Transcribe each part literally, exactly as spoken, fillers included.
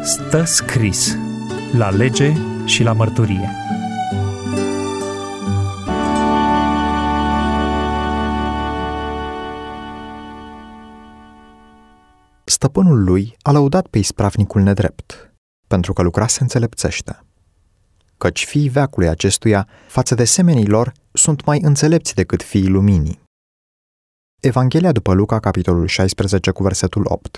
Stă scris la lege și la mărturie. Stăpânul lui a lăudat pe ispravnicul nedrept, pentru că lucrase înțelepțește. Căci fiii veacului acestuia, față de semenii lor, sunt mai înțelepți decât fiii luminii. Evanghelia după Luca, capitolul șaisprezece, cu versetul opt.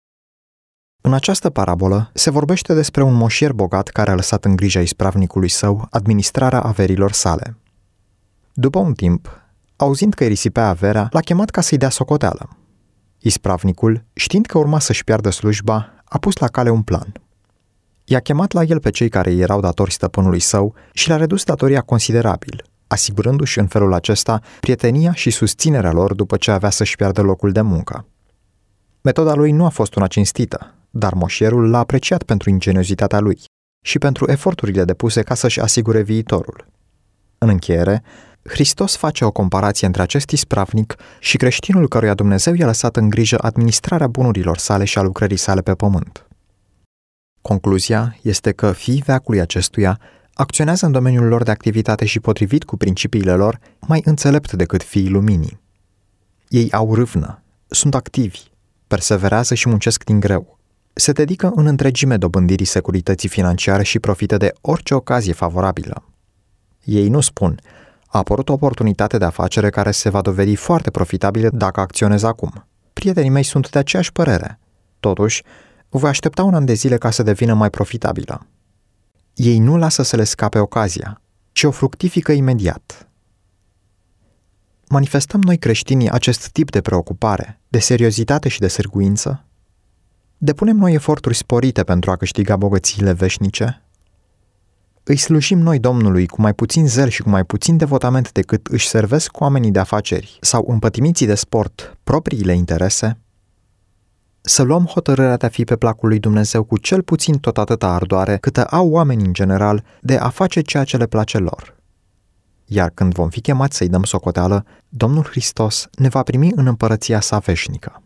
În această parabolă se vorbește despre un moșier bogat care a lăsat în grija ispravnicului său administrarea averilor sale. După un timp, auzind că îi risipea averea, l-a chemat ca să-i dea socoteală. Ispravnicul, știind că urma să-și piardă slujba, a pus la cale un plan. I-a chemat la el pe cei care îi erau datori stăpânului său și le-a redus datoria considerabil, asigurându-și în felul acesta prietenia și susținerea lor după ce avea să-și piardă locul de muncă. Metoda lui nu a fost una cinstită, dar moșierul l-a apreciat pentru ingeniozitatea lui și pentru eforturile depuse ca să-și asigure viitorul. În încheiere, Hristos face o comparație între acest ispravnic și creștinul căruia Dumnezeu i-a lăsat în grijă administrarea bunurilor sale și a lucrării sale pe pământ. Concluzia este că fiii veacului acestuia acționează în domeniul lor de activitate și potrivit cu principiile lor mai înțelept decât fiii luminii. Ei au râvnă, sunt activi, perseverează și muncesc din greu. Se dedică în întregime dobândirii securității financiare și profită de orice ocazie favorabilă. Ei nu spun: a apărut o oportunitate de afacere care se va dovedi foarte profitabilă dacă acționez acum. Prietenii mei sunt de aceeași părere. Totuși, voi aștepta un an de zile ca să devină mai profitabilă. Ei nu lasă să le scape ocazia, ci o fructifică imediat. Manifestăm noi creștinii acest tip de preocupare, de seriozitate și de sârguință? Depunem noi eforturi sporite pentru a câștiga bogățiile veșnice? Îi slujim noi Domnului cu mai puțin zel și cu mai puțin devotament decât își servesc oamenii de afaceri sau împătimiții de sport propriile interese? Să luăm hotărârea de a fi pe placul lui Dumnezeu cu cel puțin tot atâta ardoare câtă au oamenii în general de a face ceea ce le place lor. Iar când vom fi chemați să-i dăm socoteală, Domnul Hristos ne va primi în împărăția sa veșnică.